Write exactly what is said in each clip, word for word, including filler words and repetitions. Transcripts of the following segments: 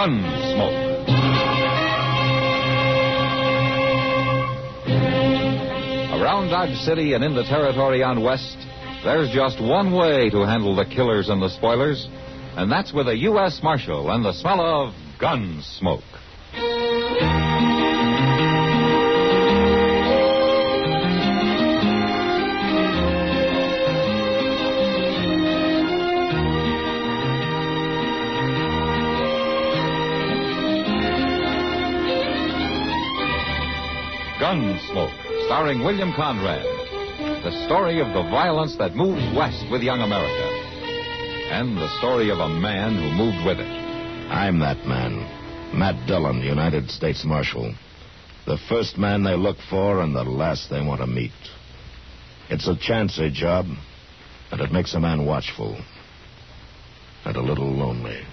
Gunsmoke. Around Dodge City and in the territory on West, there's just one way to handle the killers and the spoilers, and that's with a U S Marshal and the smell of Gunsmoke. Gunsmoke, starring William Conrad. The story of the violence that moved west with young America. And the story of a man who moved with it. I'm that man. Matt Dillon, United States Marshal. The first man they look for and the last they want to meet. It's a chancy job, and it makes a man watchful. And a little lonely.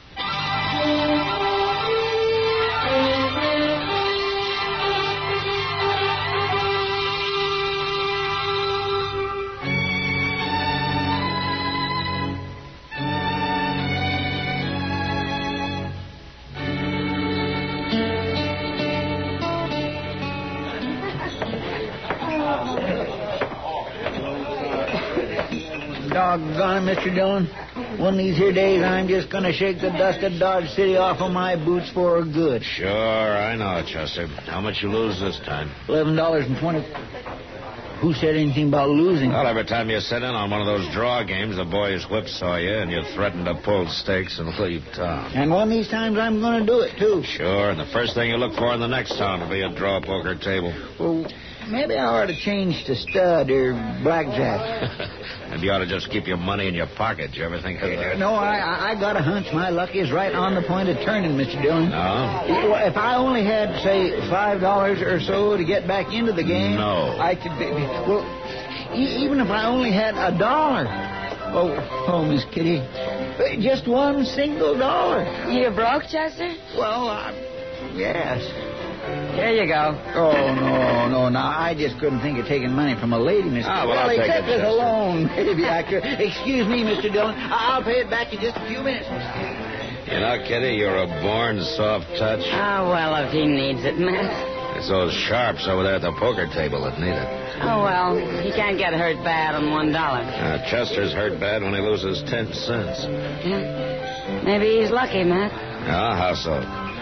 Doggone it, Mister Dillon. One of these here days, I'm just going to shake the dust of Dodge City off of my boots for good. Sure, I know, Chester. How much you lose this time? Eleven dollars and twenty. Who said anything about losing? Well, every time you sit in on one of those draw games, the boys whipsaw you, and you threaten to pull stakes and leave town. And one of these times, I'm going to do it too. Sure, and the first thing you look for in the next town will be a draw poker table. Well, maybe I ought to change to stud or blackjack. And you ought to just keep your money in your pocket. Did you ever think of that? No, I I got a hunch my luck is right on the point of turning, Mister Dillon. No? If I only had, say, five dollars or so to get back into the game... No. I could... Well, e- even if I only had a dollar... Oh, oh, Miss Kitty. Just one single dollar. You broke, Chester? Well, uh, yes. Here you go. Oh, no, no, no. I just couldn't think of taking money from a lady, Mister Ah, well, I'll take except it, as a Chester. loan, maybe I could. Excuse me, Mister Dillon. I- I'll pay it back in just a few minutes. You know, Kitty, you're a born soft touch. Oh, well, if he needs it, Matt. It's those sharps over there at the poker table that need it. Oh, well, he can't get hurt bad on one dollar. Uh, Chester's hurt bad when he loses ten cents. Yeah. Maybe he's lucky, Matt. Ah, how so?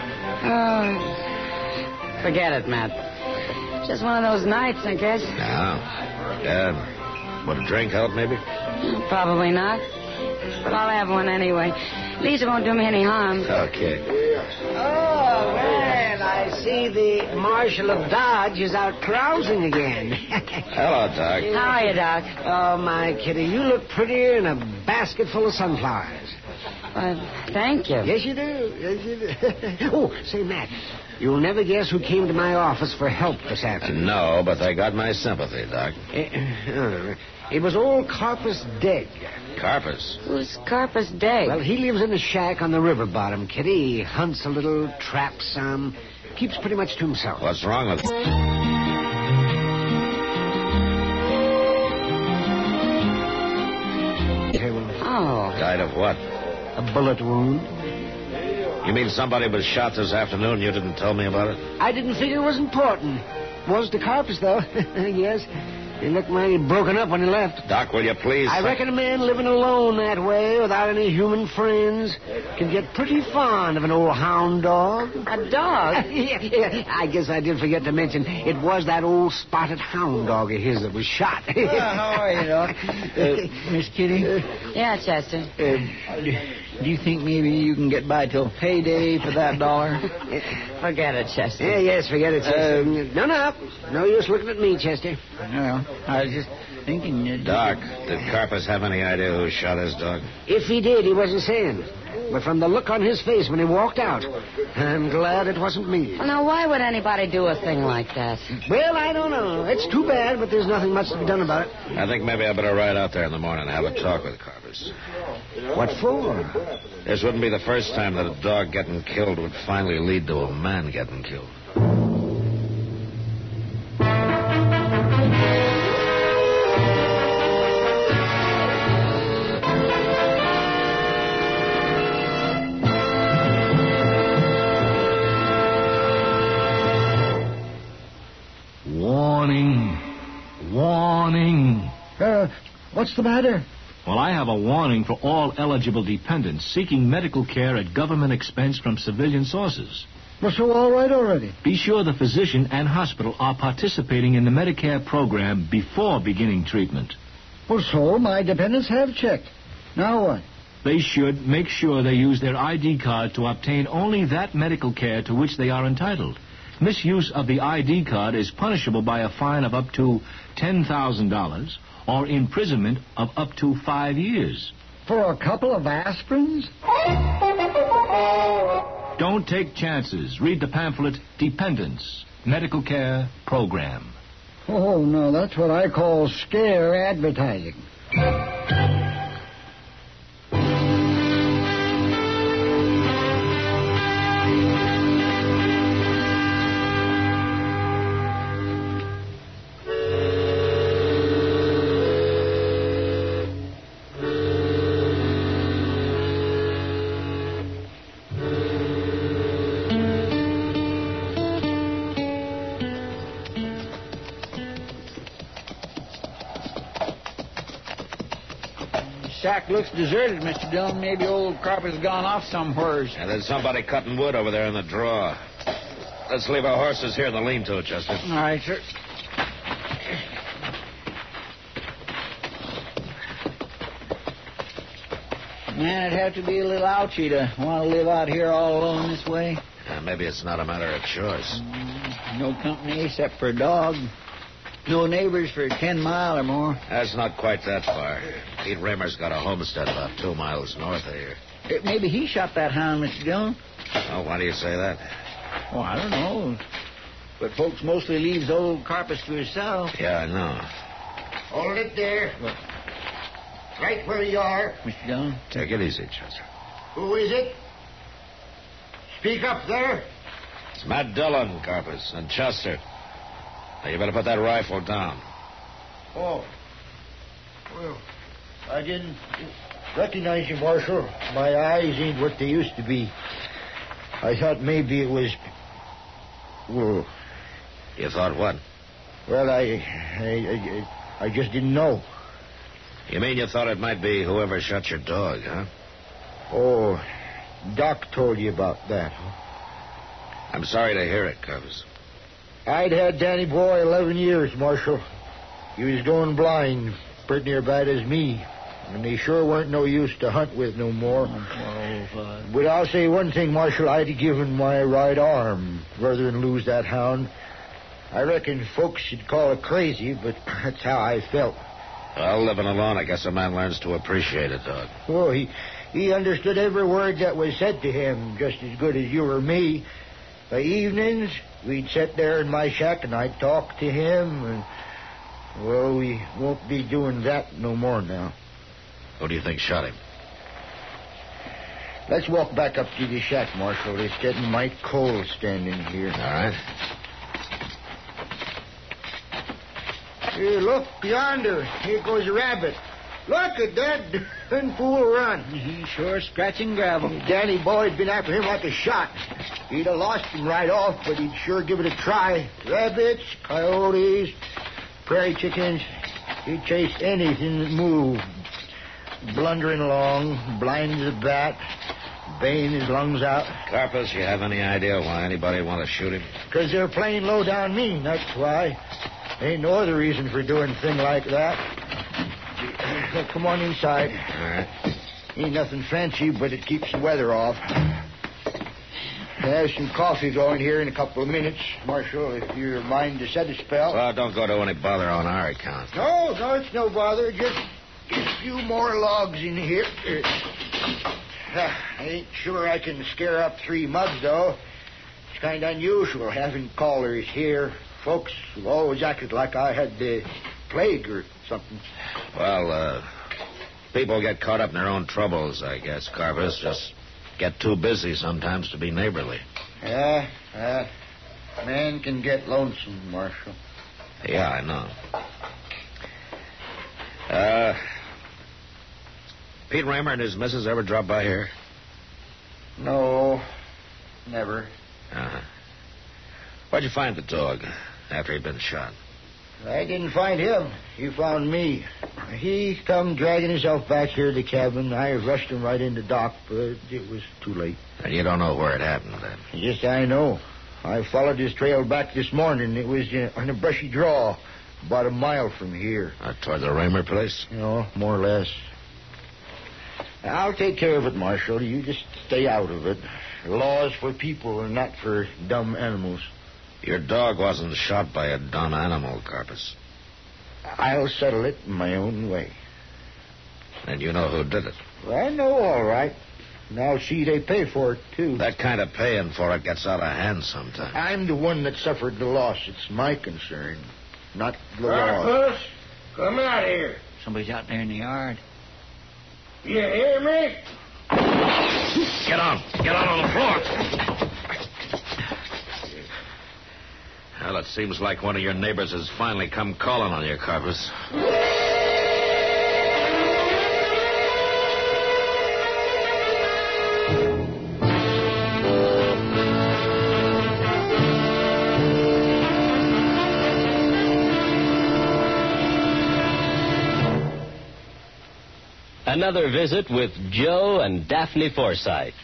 Oh, forget it, Matt. Just one of those nights, I guess. Yeah. Yeah. Would a drink help, maybe? Probably not. But I'll have one anyway. At least it won't do me any harm. Okay. Oh, well, I see the Marshal of Dodge is out carousing again. Hello, Doc. How are you, Doc? Oh, my Kitty, you look prettier in a basket full of sunflowers. Well, thank you. Yes, you do. Yes, you do. Oh, say, Matt, you'll never guess who came to my office for help this afternoon. No, but they got my sympathy, Doc. Uh, it was old Carpus Degg. Carpus? Who's Carpus Day? Well, he lives in a shack on the river bottom, Kitty. He hunts a little, traps some, keeps pretty much to himself. What's wrong with him? Oh. Died of what? A bullet wound. You mean somebody was shot this afternoon and you didn't tell me about it? I didn't figure it was important. Was to Carpus, though. Yes. He looked mighty broken up when he left. Doc, will you please... I reckon a man living alone that way, without any human friends, can get pretty fond of an old hound dog. A dog? yeah, yeah. I guess I did forget to mention, it was that old spotted hound dog of his that was shot. Well, how are you, Doc? Uh, Miss Kitty? Yeah, Chester. Uh, do you think maybe you can get by till payday for that dollar? Forget it, Chester. Yeah, yes, forget it, Chester. Uh, no, no. No use looking at me, Chester. Well, I was just thinking... Uh, Doc, did Carpus have any idea who shot his dog? If he did, he wasn't saying. But from the look on his face when he walked out, I'm glad it wasn't me. Well, now, why would anybody do a thing like that? Well, I don't know. It's too bad, but there's nothing much to be done about it. I think maybe I better ride out there in the morning and have a talk with Carpus. What for? This wouldn't be the first time that a dog getting killed would finally lead to a man getting killed. What's the matter? Well, I have a warning for all eligible dependents seeking medical care at government expense from civilian sources. Well, so all right already. Be sure the physician and hospital are participating in the Medicare program before beginning treatment. Well, so my dependents have checked. Now what? They should make sure they use their I D card to obtain only that medical care to which they are entitled. Misuse of the I D card is punishable by a fine of up to ten thousand dollars or imprisonment of up to five years. For a couple of aspirins? Don't take chances. Read the pamphlet, Dependents, Medical Care Program. Oh, no, that's what I call scare advertising. Shack looks deserted, Mister Dillon. Maybe old Carpenter's gone off somewhere. And there's somebody cutting wood over there in the draw. Let's leave our horses here in the lean-to, Chester. All right, sir. Man, it'd have to be a little ouchy to want to live out here all alone this way. Uh, maybe it's not a matter of choice. Mm, no company except for a dog. No neighbors for ten mile or more. That's not quite that far. Pete Raymer's got a homestead about two miles north of here. Eh, Maybe he shot that hound, Mister Dillon. Oh, why do you say that? Oh, I don't know. But folks mostly leaves old Carpus to himself. Yeah, I know. Hold it there. Right where you are. Mister Dillon? Take it easy, Chester. Who is it? Speak up there. It's Matt Dillon, Carpus, and Chester. Now, you better put that rifle down. Oh. Well, I didn't recognize you, Marshal. My eyes ain't what they used to be. I thought maybe it was... Well, You thought what? well, I, I, I, I just didn't know. You mean you thought it might be whoever shot your dog, huh? Oh, Doc told you about that, huh? I'm sorry to hear it, Carpus. I'd had Danny Boy eleven years, Marshal. He was going blind, pretty near bad as me. And they sure weren't no use to hunt with no more. Oh, But I'll say one thing, Marshal. I'd have given my right arm rather than lose that hound. I reckon folks should call it crazy, but that's how I felt. Well, living alone, I guess a man learns to appreciate a dog. Oh, he, he understood every word that was said to him, just as good as you or me. By evenings, we'd sit there in my shack and I'd talk to him. And, well, we won't be doing that no more now. Who do you think shot him? Let's walk back up to the shack, Marshal. It's getting mighty cold standing here. All right. Here, look, yonder. Here goes a rabbit. Look at that darn fool run. He's sure scratching gravel. Danny Boy'd been after him like a shot. He'd have lost him right off, but he'd sure give it a try. Rabbits, coyotes, prairie chickens. He'd chase anything that moved. Blundering along, blind as a bat, baying his lungs out. Carpus, you have any idea why anybody want to shoot him? Because they're playing low down mean, that's why. Ain't no other reason for doing a thing like that. Well, come on inside. All right. Ain't nothing fancy, but it keeps the weather off. There's some coffee going here in a couple of minutes, Marshal, if you're mind to set a spell. Well, don't go to any bother on our account. No, no, it's no bother. Just a few more logs in here. Uh, I ain't sure I can scare up three mugs, though. It's kind of unusual having callers here. Folks have always acted like I had the plague or something. Well, uh, people get caught up in their own troubles, I guess, Carpus. Just get too busy sometimes to be neighborly. Yeah, uh, man can get lonesome, Marshal. Yeah, I know. Uh, Pete Raymer and his missus ever drop by here? No, never. Uh-huh. Where'd you find the dog after he'd been shot? I didn't find him. He found me. He come dragging himself back here to the cabin. I rushed him right into dock, but it was too late. And you don't know where it happened, then? Yes, I know. I followed his trail back this morning. It was uh, on a brushy draw, about a mile from here. Uh, toward the Raymer place? You know, more or less. I'll take care of it, Marshal. You just stay out of it. Laws for people and not for dumb animals. Your dog wasn't shot by a dumb animal, Carpus. I'll settle it in my own way. And you know who did it? Well, I know, all right. Now, see, they pay for it, too. That kind of paying for it gets out of hand sometimes. I'm the one that suffered the loss. It's my concern, not the law. Carpus, come out here. Somebody's out there in the yard. You hear me? Get on. Get on on the floor. Well, it seems like one of your neighbors has finally come calling on you, Carpus. Another visit with Joe and Daphne Forsythe.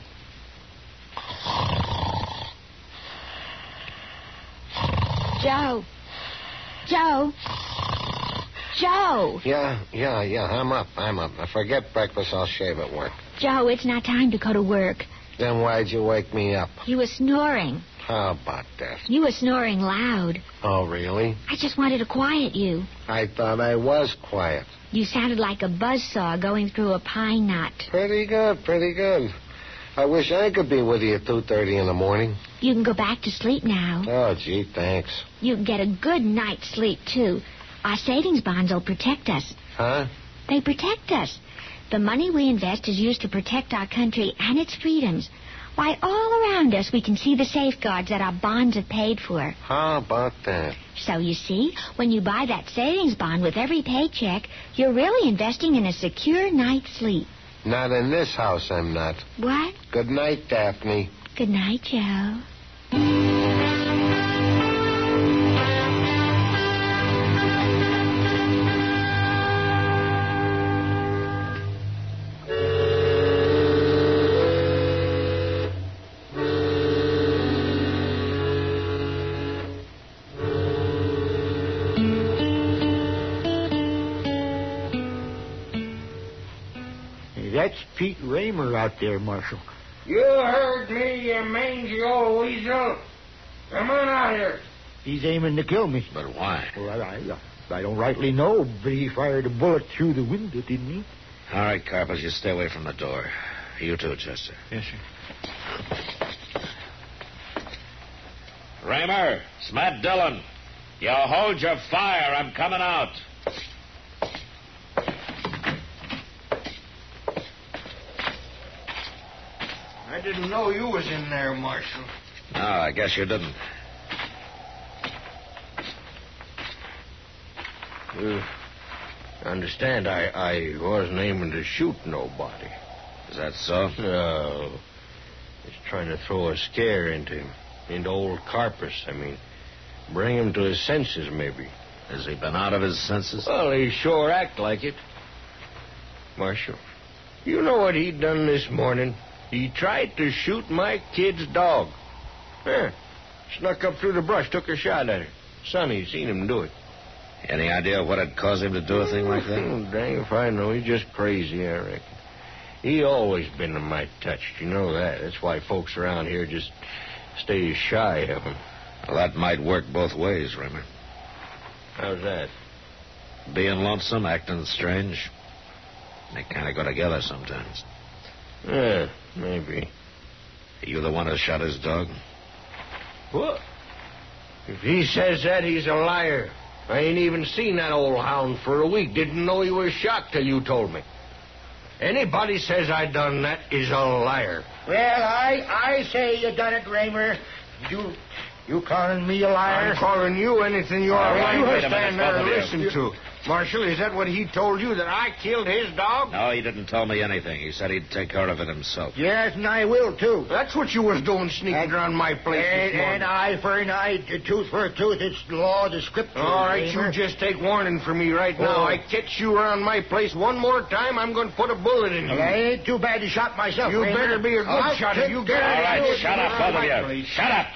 Joe. Joe. Joe. Yeah, yeah, yeah. I'm up. I'm up. I forget breakfast. I'll shave at work. Joe, it's not time to go to work. Then why'd you wake me up? You were snoring. How about that? You were snoring loud. Oh, really? I just wanted to quiet you. I thought I was quiet. You sounded like a buzzsaw going through a pine knot. Pretty good, pretty good. I wish I could be with you at two thirty in the morning. You can go back to sleep now. Oh, gee, thanks. You can get a good night's sleep, too. Our savings bonds will protect us. Huh? They protect us. The money we invest is used to protect our country and its freedoms. Why, all around us we can see the safeguards that our bonds have paid for. How about that? So, you see, when you buy that savings bond with every paycheck, you're really investing in a secure night's sleep. Not in this house, I'm not. What? Good night, Daphne. Good night, Joe. That's Pete Raymer out there, Marshal. You heard me, you mangy old weasel. Come on out here. He's aiming to kill me. But why? Well, I, I, I don't rightly know, but he fired a bullet through the window, didn't he? All right, Carpus, you stay away from the door. You too, Chester. Yes, sir. Raymer, it's Matt Dillon. You hold your fire. I'm coming out. I didn't know you was in there, Marshal. No, I guess you didn't. You understand, I, I wasn't aiming to shoot nobody. Is that so? No. Just trying to throw a scare into him. Into old Carpus, I mean. Bring him to his senses, maybe. Has he been out of his senses? Well, he sure act like it. Marshal, you know what he done this morning? He tried to shoot my kid's dog. Yeah. Snuck up through the brush, took a shot at her. Sonny seen him do it. Any idea what had caused him to do a thing like that? Oh, dang if I know. He's just crazy, I reckon. He always been a mite touched. You know that. That's why folks around here just stay shy of him. Well, that might work both ways, Raymer. How's that? Being lonesome, acting strange. They kind of go together sometimes. Yeah, maybe. Are you the one who shot his dog? What? If he says that, he's a liar. I ain't even seen that old hound for a week. Didn't know he was shot till you told me. Anybody says I done that is a liar. Well, I I say you done it, Raymer. You you calling me a liar? I'm calling you anything you're All right, right. wait You a stand minute, there and both of listen you. to. Marshal, is that what he told you, that I killed his dog? No, he didn't tell me anything. He said he'd take care of it himself. Yes, and I will, too. That's what you was doing, sneaking And- around my place And, this morning. and eye for an eye, a tooth for a tooth. It's the law of the scripture. All right, Kramer. you just take warning from me right now. Oh. I catch you around my place one more time, I'm going to put a bullet in you. Well, I ain't too bad to shot myself. You Kramer. better be a good I'll shot if take you care get of All it. you. right, shut up, both of you. Please. Shut up.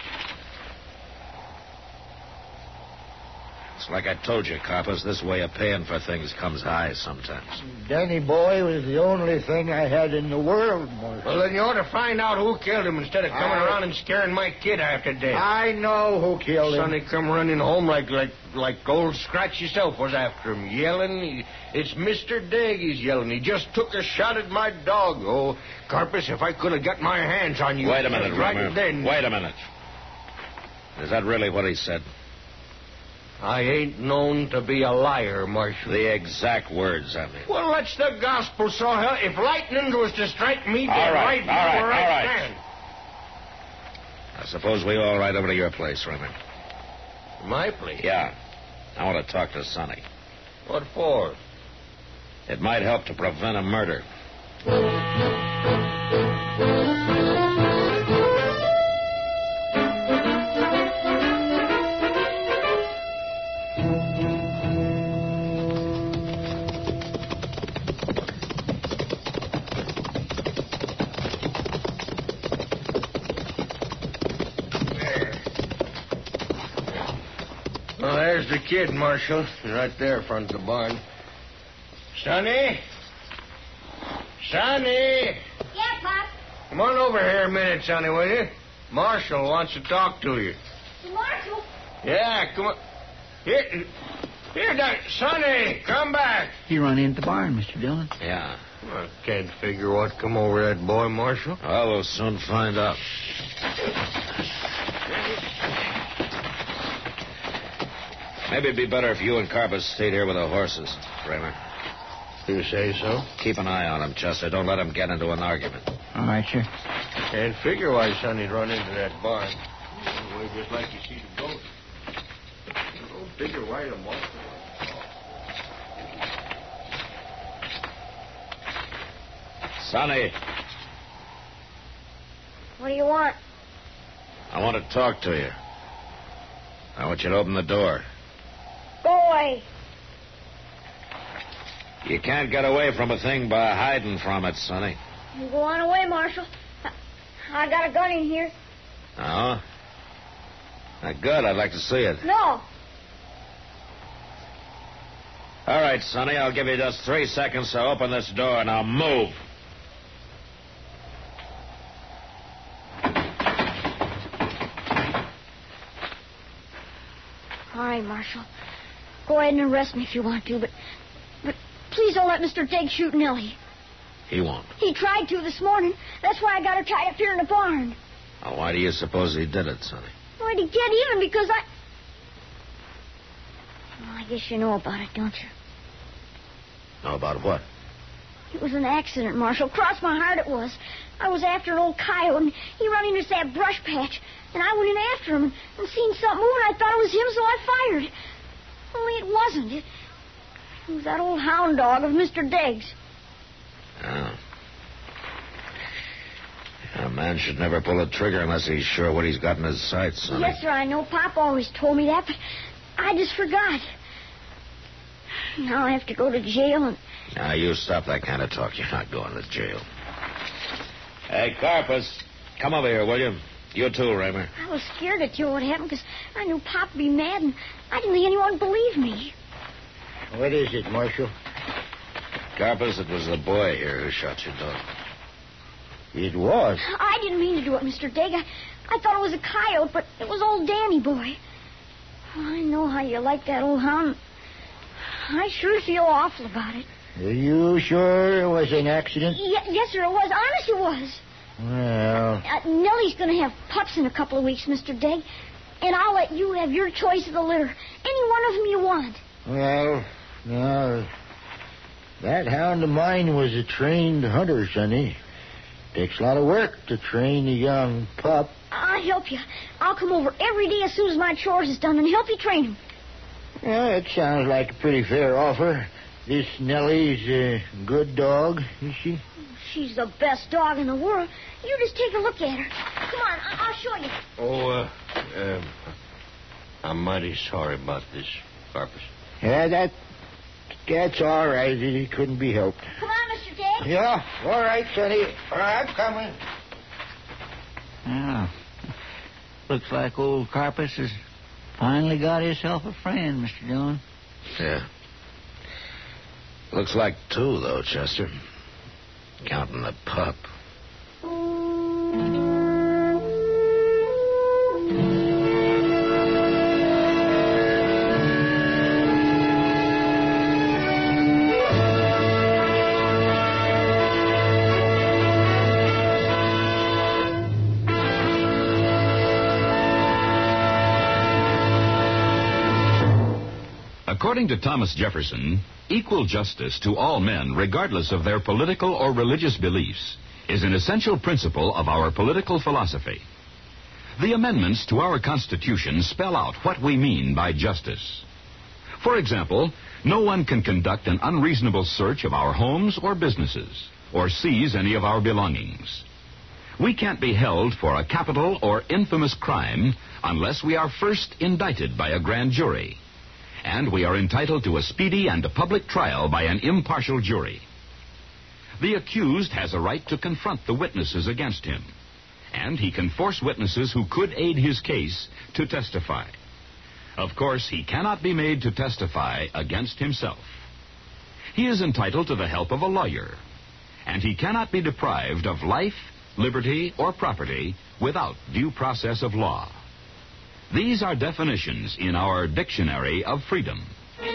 It's like I told you, coppers, this way of paying for things comes high sometimes. Danny boy was the only thing I had in the world, Marshal. Well, then you ought to find out who killed him instead of coming I- around and scaring my kid after death. I know who killed him. Sonny come running home like like like old Scratch yourself was after him, yelling. He- It's Mister Digg, he's yelling. He just took a shot at my dog. Oh, Carpus, if I could have got my hands on you. Wait a minute, right Reimer. then. Wait a minute. Is that really what he said? I ain't known to be a liar, Marshal. The exact words, I mean. Well, that's the gospel, so hell, if lightning was to strike me All dead right, right, all right, where all I right. stand. I suppose we all ride over to your place, Reimer. My place? Yeah. I want to talk to Sonny. What for? It might help to prevent a murder. Well, there's the kid, Marshal. Right there, front of the barn. Sonny? Sonny? Yeah, Pop. Come on over here a minute, Sonny, will you? Marshal wants to talk to you. Marshal. Yeah, come on. Here, here, Doc. Sonny, come back. He run into the barn, Mister Dillon. Yeah. I can't figure what come over that boy, Marshal. Well, we'll soon find out. Maybe it'd be better if you and Carpus stayed here with the horses, Reimer. You say so? Keep an eye on him, Chester. Don't let him get into an argument. All right, sure. Can't figure why Sonny'd run into that barn. Well, just like you see the goat. Don't figure why the monster. Sonny, What do you want? I want to talk to you. I want you to open the door. Go away. You can't get away from a thing by hiding from it, Sonny. You go on away, Marshal. I, I got a gun in here. Oh? Uh, good. I'd like to see it. No. All right, Sonny. I'll give you just three seconds to open this door. Now move. All right, Marshal. Go ahead and arrest me if you want to, but but please don't let Mister Digg shoot Nellie. He won't. He tried to this morning. That's why I got her tied up here in the barn. Now, why do you suppose he did it, Sonny? Why, to get even because I... Well, I guess you know about it, don't you? Know about what? It was an accident, Marshal. Cross my heart it was. I was after an old coyote, and he run into that brush patch. And I went in after him and, and seen something moving. I thought it was him, so I fired. Only it wasn't. It, it was that old hound dog of Mister Digg's. Oh. A man should never pull a trigger unless he's sure what he's got in his sights, Sonny. Yes, sir, I know. Pop always told me that, but I just forgot. Now I have to go to jail and... Now, you stop that kind of talk. You're not going to jail. Hey, Carpus, come over here, will you? You too, Reimer. I was scared to tell what happened because I knew Pop would be mad, and I didn't think anyone would believe me. What is it, Marshal? Carpus, it was the boy here who shot your dog. It was. I didn't mean to do it, Mister Digg. I, I thought it was a coyote, but it was old Danny boy. I know how you like that old hound. I sure feel awful about it. Are you sure it was an accident? Ye- yes, sir, it was. Honest, it was. Well, Uh, Nellie's going to have pups in a couple of weeks, Mister Digg. And I'll let you have your choice of the litter. Any one of them you want. well, no. That hound of mine was a trained hunter, Sonny. Takes a lot of work to train a young pup. I'll help you. I'll come over every day as soon as my chores is done and help you train him. Yeah, it sounds like a pretty fair offer. This Nellie's a good dog, is she? She's the best dog in the world. You just take a look at her. Come on, I- I'll show you. Oh, uh, uh, I'm mighty sorry about this, Carpus. Yeah, that that's all right. It couldn't be helped. Come on, Mister Ted. Yeah, all right, Sonny. All right, I'm coming. Yeah. Looks like old Carpus has finally got himself a friend, Mister Dillon. Yeah. Looks like two, though, Chester. Counting the pup. According to Thomas Jefferson, equal justice to all men, regardless of their political or religious beliefs, is an essential principle of our political philosophy. The amendments to our Constitution spell out what we mean by justice. For example, no one can conduct an unreasonable search of our homes or businesses, or seize any of our belongings. We can't be held for a capital or infamous crime unless we are first indicted by a grand jury. And we are entitled to a speedy and a public trial by an impartial jury. The accused has a right to confront the witnesses against him, and he can force witnesses who could aid his case to testify. Of course, he cannot be made to testify against himself. He is entitled to the help of a lawyer, and he cannot be deprived of life, liberty, or property without due process of law. These are definitions in our Dictionary of Freedom.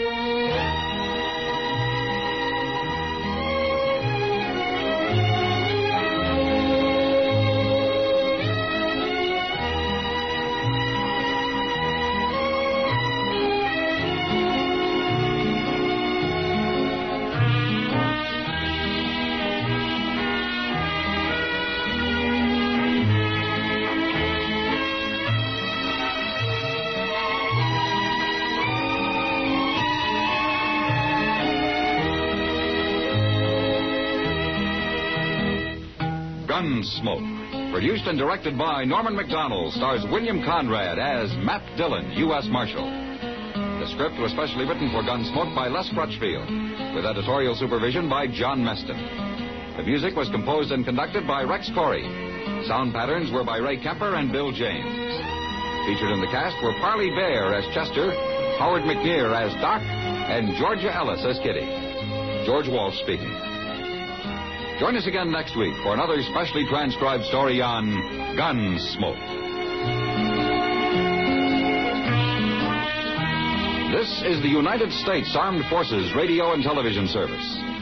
Gunsmoke, produced and directed by Norman Macdonald, stars William Conrad as Matt Dillon, U S Marshal. The script was specially written for Gunsmoke by Les Crutchfield, with editorial supervision by John Meston. The music was composed and conducted by Rex Corey. Sound patterns were by Ray Kemper and Bill James. Featured in the cast were Parley Bear as Chester, Howard McNear as Doc, and Georgia Ellis as Kitty. George Walsh speaking. Join us again next week for another specially transcribed story on Gunsmoke. This is the United States Armed Forces Radio and Television Service.